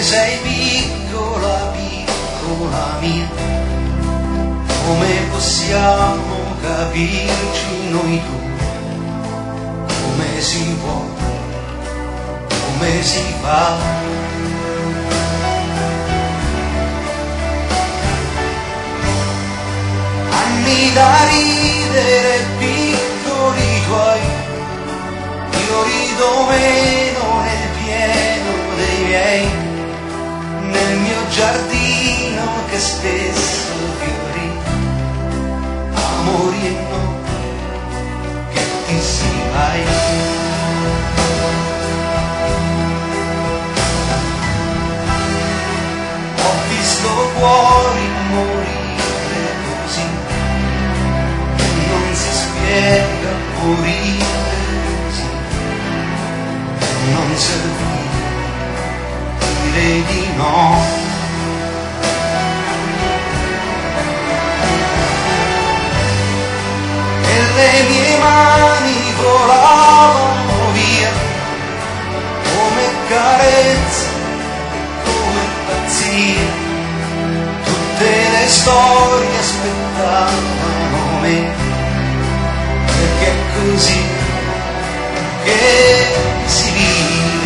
sei piccola, piccola mia, come possiamo capirci noi due? Come si può, come si fa? Anni da ridere, piccoli tuoi, io rido meno nel pieno dei miei, nel mio giardino che spesso fiorì, amori e no, che ti si vai. Ho visto cuori morire così, che non si spiega morire così, non servì dire di no. E le mie mani volavano via, come carezze, come pazzia, tutte le storie aspettavano me, perché è così che si vive.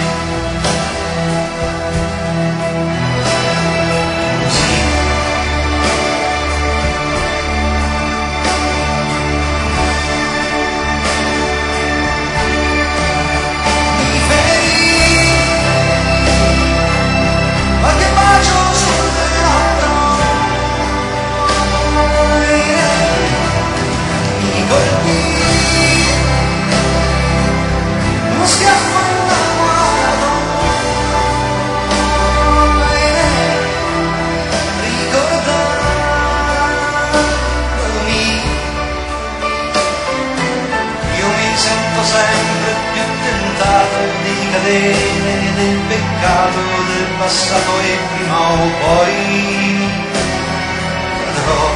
Sempre più tentato di cadere nel peccato del passato e prima o poi cadrò.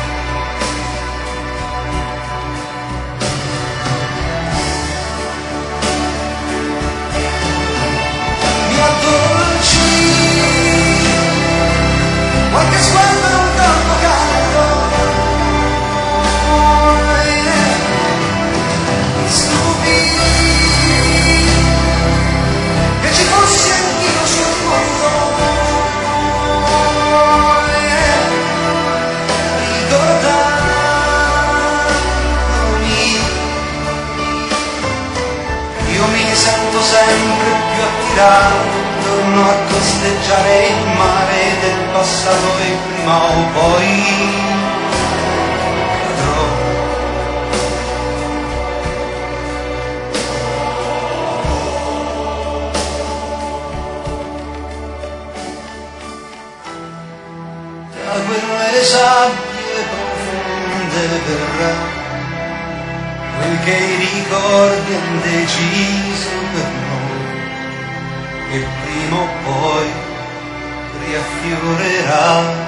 Mi addolci qualche sguardo e un tanto caldo, sempre più attirato torno a costeggiare il mare del passato e prima o poi cadrò. Da quelle sabbie profonde verrà quel che i ricordi han deciso per noi, e prima o poi riaffiorerà.